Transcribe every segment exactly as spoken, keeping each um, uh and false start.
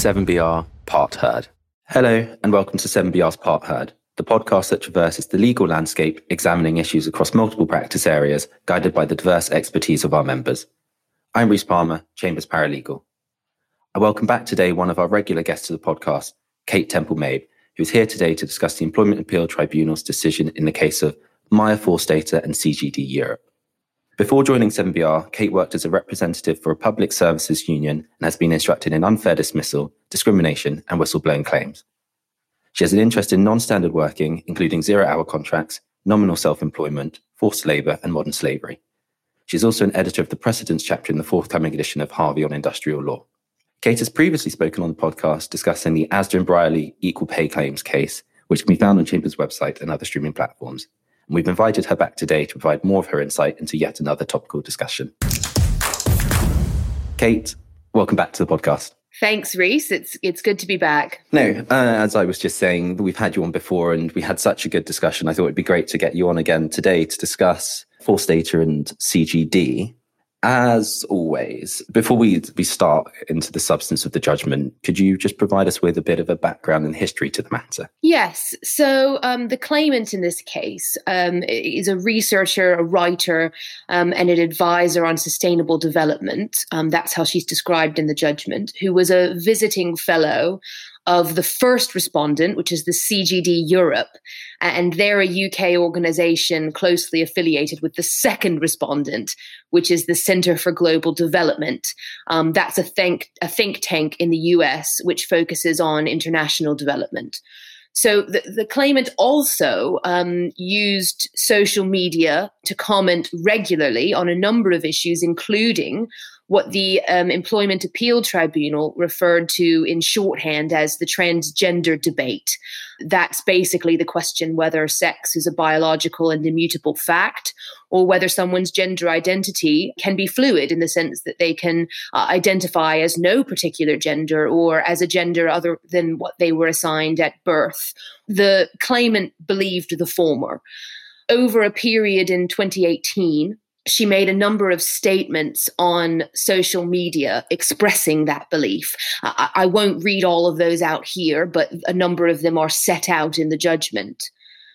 seven B R Part Heard. Hello and welcome to seven B R's Part Heard, the podcast that traverses the legal landscape, examining issues across multiple practice areas, guided by the diverse expertise of our members. I'm Rhys Palmer, Chambers Paralegal. I welcome back today one of our regular guests of the podcast, Kate Temple-Mabe, who is here today to discuss the Employment Appeal Tribunal's decision in the case of Meyer Forstater and C G D Europe. Before joining seven B R, Kate worked as a representative for a public services union and has been instructed in unfair dismissal, discrimination, and whistleblowing claims. She has an interest in non-standard working, including zero-hour contracts, nominal self-employment, forced labour, and modern slavery. She is also an editor of the Precedents chapter in the forthcoming edition of Harvey on Industrial Law. Kate has previously spoken on the podcast discussing the Asda and Brierley equal pay claims case, which can be found on Chambers' website and other streaming platforms. And we've invited her back today to provide more of her insight into yet another topical discussion. Kate, welcome back to the podcast. Thanks, Rhys. It's it's good to be back. No, uh, as I was just saying, we've had you on before and we had such a good discussion. I thought it'd be great to get you on again today to discuss Forstater and C G D. As always, before we, we start into the substance of the judgment, could you just provide us with a bit of a background and history to the matter? Yes. So um, the claimant in this case um, is a researcher, a writer, um, and an advisor on sustainable development. Um, that's how she's described in the judgment, who was a visiting fellow of the first respondent, which is the C G D Europe, and they're a U K organisation closely affiliated with the second respondent, which is the Centre for Global Development. Um, that's a think, a think tank in the U S which focuses on international development. So the, the claimant also um, used social media to comment regularly on a number of issues, including what the um, Employment Appeal Tribunal referred to in shorthand as the transgender debate. That's basically the question whether sex is a biological and immutable fact, or whether someone's gender identity can be fluid in the sense that they can uh, identify as no particular gender or as a gender other than what they were assigned at birth. The claimant believed the former. Over a period in twenty eighteen, she made a number of statements on social media expressing that belief. I, I won't read all of those out here, but a number of them are set out in the judgment.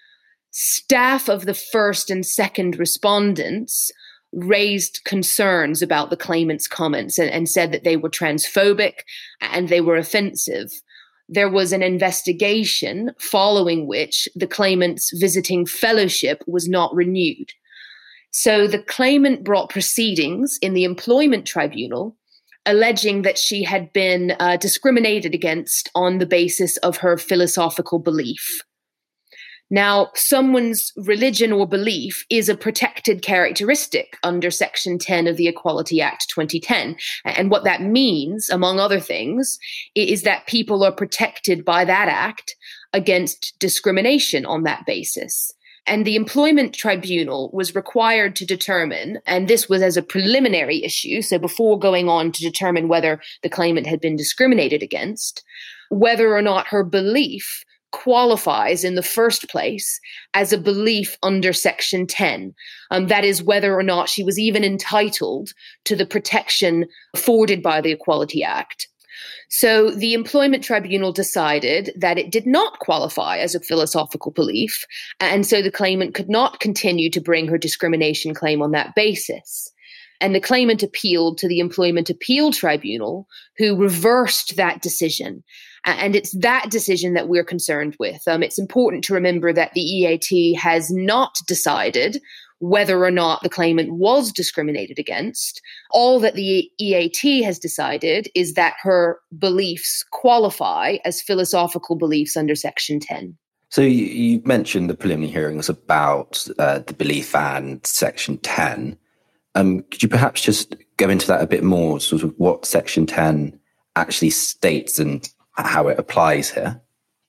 Staff of the first and second respondents raised concerns about the claimant's comments and, and said that they were transphobic and they were offensive. There was an investigation following which the claimant's visiting fellowship was not renewed. So the claimant brought proceedings in the Employment Tribunal alleging that she had been uh, discriminated against on the basis of her philosophical belief. Now, someone's religion or belief is a protected characteristic under Section ten of the Equality Act twenty ten. And what that means, among other things, is that people are protected by that act against discrimination on that basis. And the Employment Tribunal was required to determine, and this was as a preliminary issue, so before going on to determine whether the claimant had been discriminated against, whether or not her belief qualifies in the first place as a belief under Section ten. Um, that is, whether or not she was even entitled to the protection afforded by the Equality Act. So the Employment Tribunal decided that it did not qualify as a philosophical belief, and so the claimant could not continue to bring her discrimination claim on that basis. And the claimant appealed to the Employment Appeal Tribunal, who reversed that decision. And it's that decision that we're concerned with. Um, it's important to remember that the E A T has not decided whether or not the claimant was discriminated against. All that the E A T has decided is that her beliefs qualify as philosophical beliefs under Section ten. So you, you mentioned the preliminary hearings about uh, the belief and Section ten. Um, could you perhaps just go into that a bit more, sort of what Section ten actually states and how it applies here?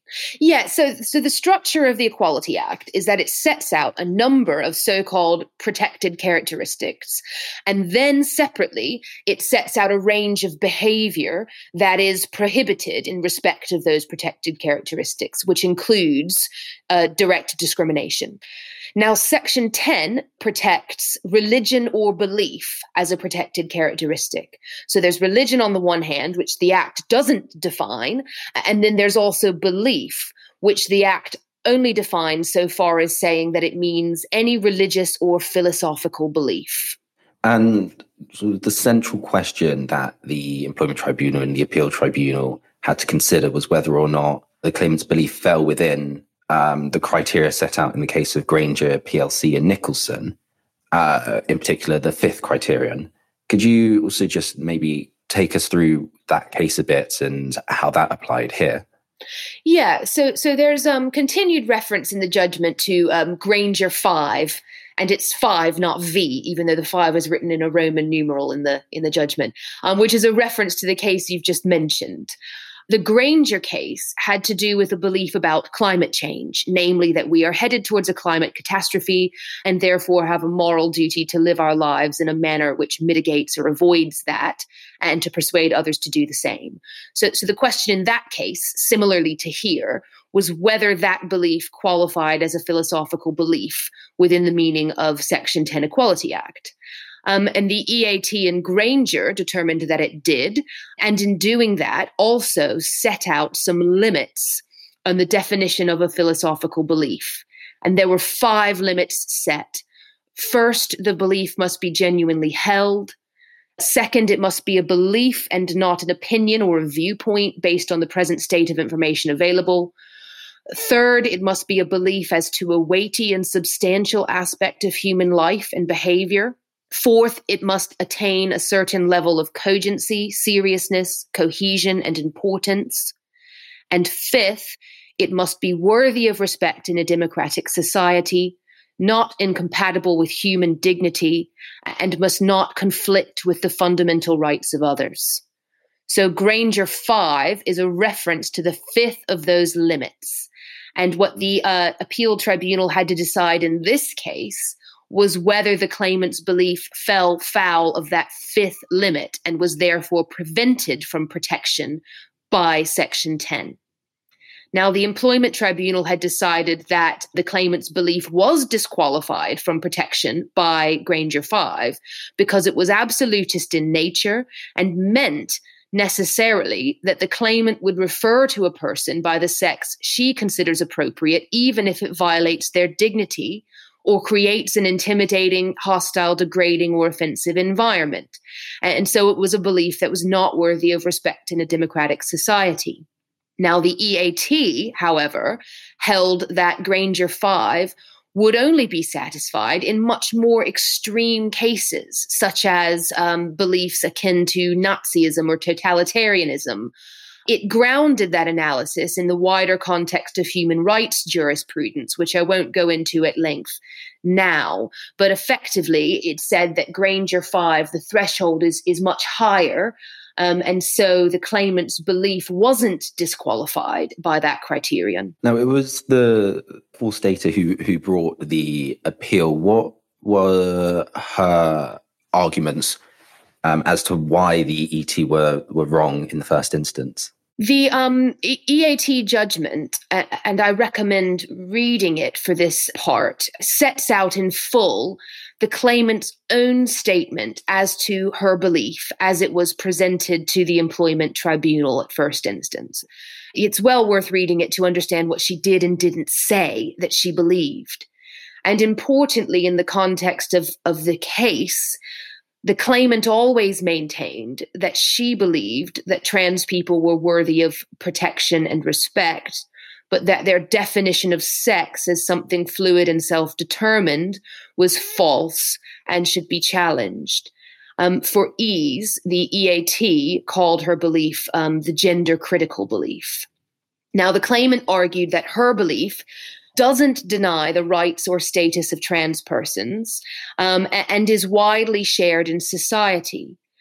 Yeah, so so the structure of the Equality Act is that it sets out a number of so-called protected characteristics, and then separately it sets out a range of behavior that is prohibited in respect of those protected characteristics, which includes uh, direct discrimination. Now, Section ten protects religion or belief as a protected characteristic. So there's religion on the one hand, which the Act doesn't define, and then there's also belief, which the Act only defines so far as saying that it means any religious or philosophical belief. And so the central question that the Employment Tribunal and the Appeal Tribunal had to consider was whether or not the claimant's belief fell within Um, the criteria set out in the case of Granger, P L C and Nicholson, uh, in particular, the fifth criterion. Could you also just maybe take us through that case a bit and how that applied here? Yeah, so so there's um, continued reference in the judgment to um, Granger five, and it's five, not V, even though the five is written in a Roman numeral in the in the judgment, um, which is a reference to the case you've just mentioned. The Granger case had to do with a belief about climate change, namely that we are headed towards a climate catastrophe and therefore have a moral duty to live our lives in a manner which mitigates or avoids that and to persuade others to do the same. So, so the question in that case, similarly to here, was whether that belief qualified as a philosophical belief within the meaning of Section ten Equality Act. Um, and the E A T in Granger determined that it did, and in doing that also set out some limits on the definition of a philosophical belief. And there were five limits set. First, the belief must be genuinely held. Second, it must be a belief and not an opinion or a viewpoint based on the present state of information available. Third, it must be a belief as to a weighty and substantial aspect of human life and behavior. Fourth, it must attain a certain level of cogency, seriousness, cohesion, and importance. And fifth, it must be worthy of respect in a democratic society, not incompatible with human dignity, and must not conflict with the fundamental rights of others. So Granger five is a reference to the fifth of those limits. And what the uh, appeal tribunal had to decide in this case was whether the claimant's belief fell foul of that fifth limit and was therefore prevented from protection by Section ten. Now, the Employment Tribunal had decided that the claimant's belief was disqualified from protection by Granger five because it was absolutist in nature and meant necessarily that the claimant would refer to a person by the sex she considers appropriate, even if it violates their dignity or creates an intimidating, hostile, degrading, or offensive environment. And so it was a belief that was not worthy of respect in a democratic society. Now, the E A T, however, held that Granger five would only be satisfied in much more extreme cases, such as um, beliefs akin to Nazism or totalitarianism. It grounded that analysis in the wider context of human rights jurisprudence, which I won't go into at length now. But effectively, it said that Granger five, the threshold is, is much higher. Um, and so the claimant's belief wasn't disqualified by that criterion. Now, it was the full stater who, who brought the appeal. What were her arguments um, as to why the E T were, were wrong in the first instance? The um, E A T judgment, uh, and I recommend reading it for this part, sets out in full the claimant's own statement as to her belief as it was presented to the Employment Tribunal at first instance. It's well worth reading it to understand what she did and didn't say that she believed. And importantly, in the context of, of the case, the claimant always maintained that she believed that trans people were worthy of protection and respect, but that their definition of sex as something fluid and self-determined was false and should be challenged. Um, for ease, the E A T called her belief um, the gender-critical belief. Now, the claimant argued that her belief doesn't deny the rights or status of trans persons um, and is widely shared in society.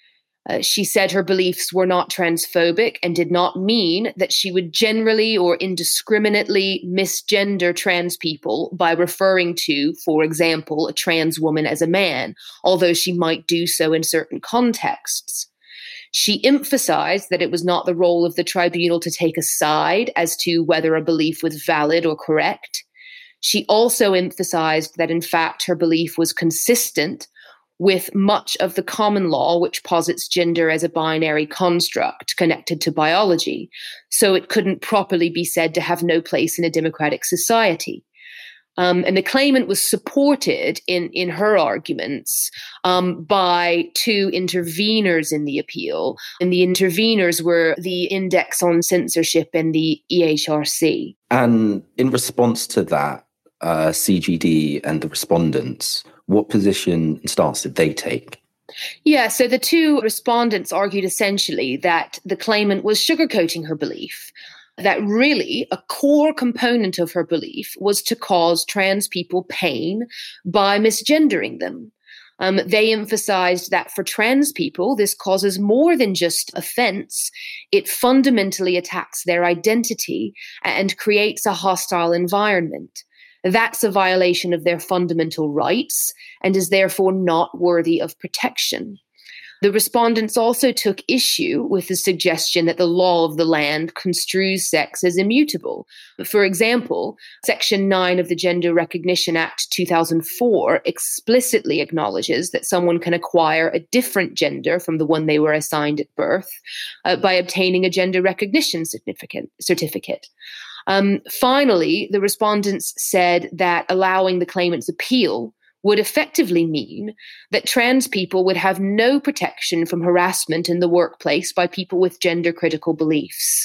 Uh, she said her beliefs were not transphobic and did not mean that she would generally or indiscriminately misgender trans people by referring to, for example, a trans woman as a man, although she might do so in certain contexts. She emphasized that it was not the role of the tribunal to take a side as to whether a belief was valid or correct. She also emphasized that, in fact, her belief was consistent with much of the common law, which posits gender as a binary construct connected to biology, so it couldn't properly be said to have no place in a democratic society. Um, and the claimant was supported in, in her arguments um, by two interveners in the appeal. And the interveners were the Index on Censorship and the E H R C. And in response to that, uh, C G D and the respondents, what position and stance did they take? Yeah, so the two respondents argued essentially that the claimant was sugarcoating her belief, that really a core component of her belief was to cause trans people pain by misgendering them. Um, they emphasized that for trans people, this causes more than just offense. It fundamentally attacks their identity and creates a hostile environment. That's a violation of their fundamental rights and is therefore not worthy of protection. The respondents also took issue with the suggestion that the law of the land construes sex as immutable. For example, Section nine of the Gender Recognition Act two thousand four explicitly acknowledges that someone can acquire a different gender from the one they were assigned at birth uh, by obtaining a gender recognition certificate. certificate. Um, finally, the respondents said that allowing the claimant's appeal would effectively mean that trans people would have no protection from harassment in the workplace by people with gender-critical beliefs.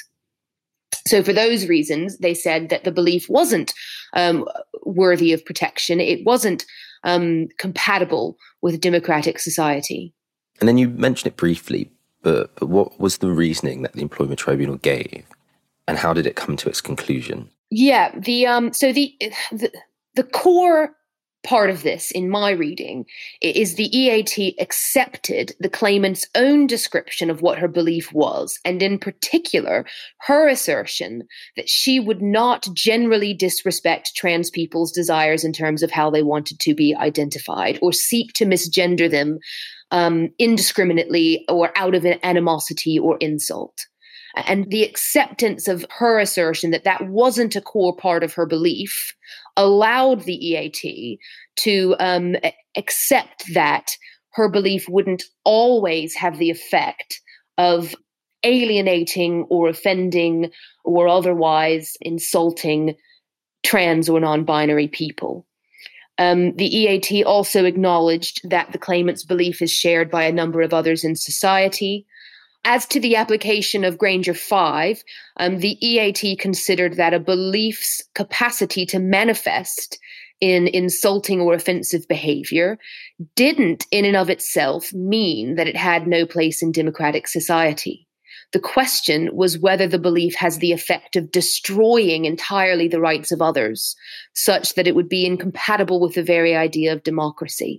So for those reasons, they said that the belief wasn't um, worthy of protection. It wasn't um, compatible with a democratic society. And then you mentioned it briefly, but, but what was the reasoning that the Employment Tribunal gave? And how did it come to its conclusion? Yeah, the um, so the, the the core part of this, in my reading, is the E A T accepted the claimant's own description of what her belief was, and in particular, her assertion that she would not generally disrespect trans people's desires in terms of how they wanted to be identified or seek to misgender them um, indiscriminately or out of an animosity or insult. And the acceptance of her assertion that that wasn't a core part of her belief allowed the E A T to um, accept that her belief wouldn't always have the effect of alienating or offending or otherwise insulting trans or non-binary people. Um, the E A T also acknowledged that the claimant's belief is shared by a number of others in society. As to the application of Granger five, um, the E A T considered that a belief's capacity to manifest in insulting or offensive behavior didn't in and of itself mean that it had no place in democratic society. The question was whether the belief has the effect of destroying entirely the rights of others, such that it would be incompatible with the very idea of democracy.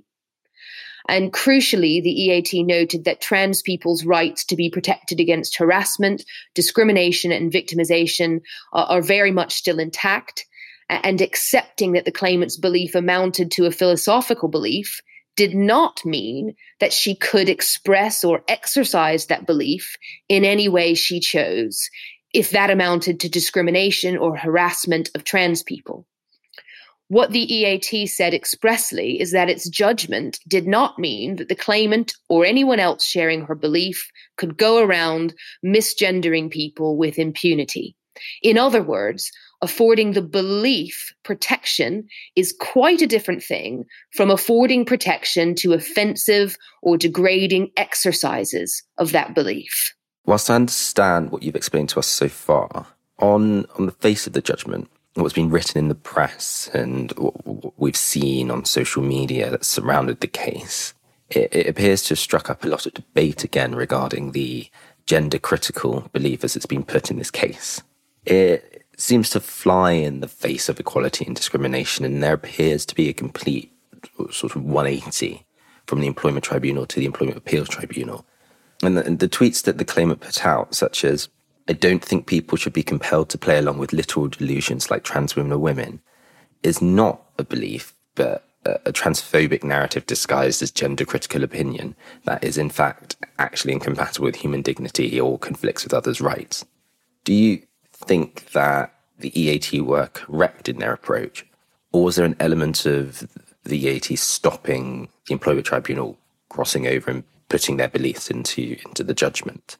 And crucially, the E A T noted that trans people's rights to be protected against harassment, discrimination, and victimization are, are very much still intact, and accepting that the claimant's belief amounted to a philosophical belief did not mean that she could express or exercise that belief in any way she chose, if that amounted to discrimination or harassment of trans people. What the E A T said expressly is that its judgment did not mean that the claimant or anyone else sharing her belief could go around misgendering people with impunity. In other words, affording the belief protection is quite a different thing from affording protection to offensive or degrading exercises of that belief. Whilst I understand what you've explained to us so far, on, on the face of the judgment, what's been written in the press and what we've seen on social media that surrounded the case, it, it appears to have struck up a lot of debate again regarding the gender-critical belief as it's been put in this case. It seems to fly in the face of equality and discrimination, and there appears to be a complete sort of one eighty from the Employment Tribunal to the Employment Appeals Tribunal. And the, and the tweets that the claimant put out, such as, "I don't think people should be compelled to play along with literal delusions like trans women or women," is not a belief, but a, a transphobic narrative disguised as gender critical opinion that is in fact actually incompatible with human dignity or conflicts with others' rights. Do you think that the E A T were correct in their approach, or was there an element of the E A T stopping the Employment Tribunal crossing over and putting their beliefs into into the judgment?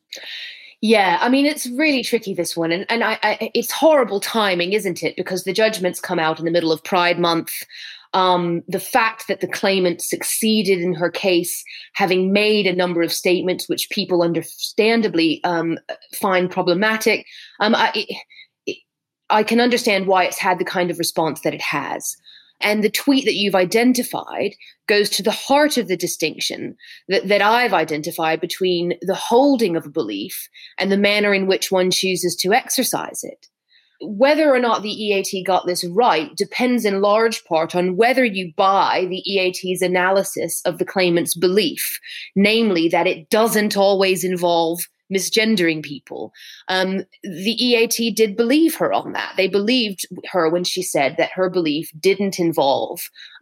Yeah, I mean, it's really tricky, this one. And, and I, I, it's horrible timing, isn't it? Because the judgments come out in the middle of Pride Month. Um, the fact that the claimant succeeded in her case, having made a number of statements which people understandably um, find problematic, um, I, it, I can understand why it's had the kind of response that it has. And the tweet that you've identified goes to the heart of the distinction that, that I've identified between the holding of a belief and the manner in which one chooses to exercise it. Whether or not the E A T got this right depends in large part on whether you buy the E A T's analysis of the claimant's belief, namely that it doesn't always involve misgendering people. Um, the E A T did believe her on that. They believed her when she said that her belief didn't involve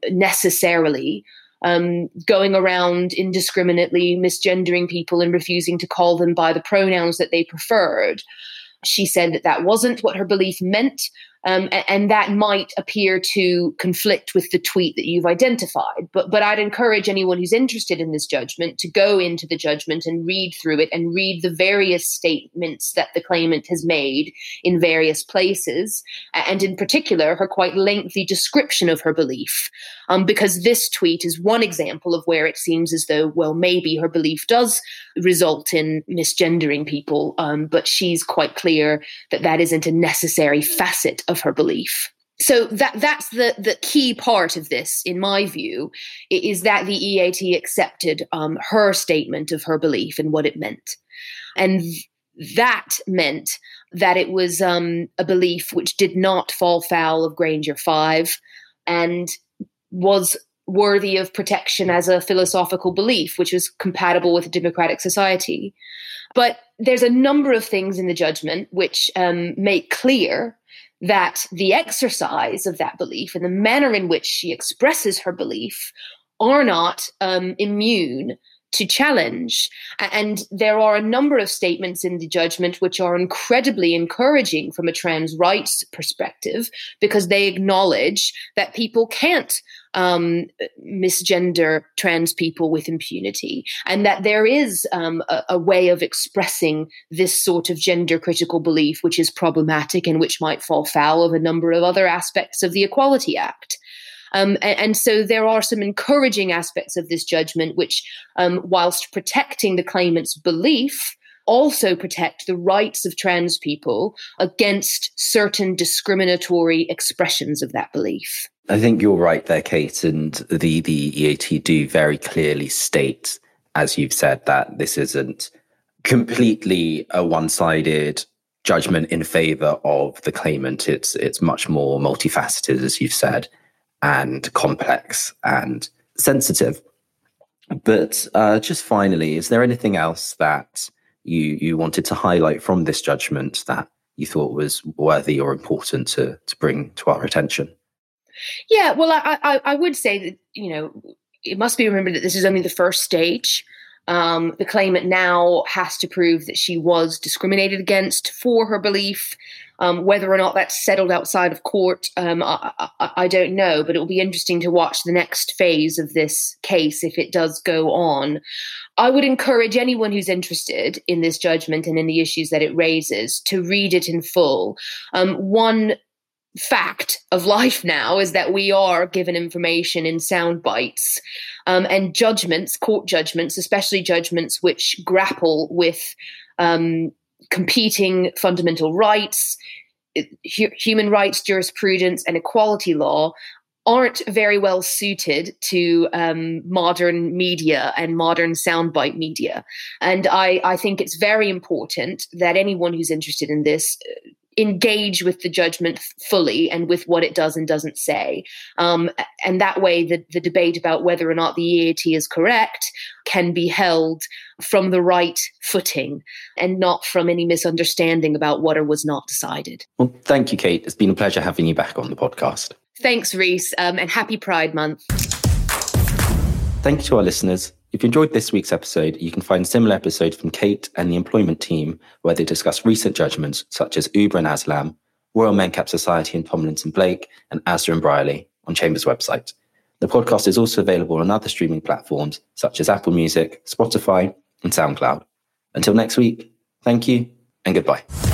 necessarily um, going around indiscriminately misgendering people and refusing to call them by the pronouns that they preferred. She said that that wasn't what her belief meant, um, and, and that might appear to conflict with the tweet that you've identified. But but I'd encourage anyone who's interested in this judgment to go into the judgment and read through it and read the various statements that the claimant has made in various places, and in particular, her quite lengthy description of her belief. Um, because this tweet is one example of where it seems as though, well, maybe her belief does result in misgendering people, um, but she's quite clear that that isn't a necessary facet of her belief. So that that's the, the key part of this, in my view, is that the E A T accepted um, her statement of her belief and what it meant. And that meant that it was um, a belief which did not fall foul of Granger five and was worthy of protection as a philosophical belief, which was compatible with a democratic society. But there's a number of things in the judgment which um, make clear that the exercise of that belief and the manner in which she expresses her belief are not um, immune to challenge. And there are a number of statements in the judgment which are incredibly encouraging from a trans rights perspective, because they acknowledge that people can't um, misgender trans people with impunity, and that there is um, a, a way of expressing this sort of gender critical belief which is problematic and which might fall foul of a number of other aspects of the Equality Act. Um, and, and so there are some encouraging aspects of this judgment which, um, whilst protecting the claimant's belief, also protect the rights of trans people against certain discriminatory expressions of that belief. I think you're right there, Kate, and the, the E A T do very clearly state, as you've said, that this isn't completely a one-sided judgment in favour of the claimant. It's it's much more multifaceted, as you've said, and complex and sensitive. But uh, just finally, is there anything else that you you wanted to highlight from this judgment that you thought was worthy or important to, to bring to our attention? Yeah, well, I, I, I would say that, you know, it must be remembered that this is only the first stage. Um, the claimant now has to prove that she was discriminated against for her belief. Um, whether or not that's settled outside of court, um, I, I, I don't know, but it will be interesting to watch the next phase of this case if it does go on. I would encourage anyone who's interested in this judgment and in the issues that it raises to read it in full. Um, one fact of life now is that we are given information in sound bites, um, and judgments, court judgments, especially judgments which grapple with um, competing fundamental rights, hu- human rights jurisprudence, and equality law, aren't very well suited to um, modern media and modern soundbite media. And I, I think it's very important that anyone who's interested in this engage with the judgment fully and with what it does and doesn't say. Um, and that way, the, the debate about whether or not the E A T is correct can be held from the right footing and not from any misunderstanding about what or was not decided. Well, thank you, Kate. It's been a pleasure having you back on the podcast. Thanks, Rhys, um, and happy Pride Month. Thank you to our listeners. If you enjoyed this week's episode, you can find similar episodes from Kate and the employment team, where they discuss recent judgments such as Uber and Aslam, Royal Mencap Society and Tomlinson Blake, and Asda and Brierley on Chambers' website. The podcast is also available on other streaming platforms such as Apple Music, Spotify, and SoundCloud. Until next week, thank you and goodbye.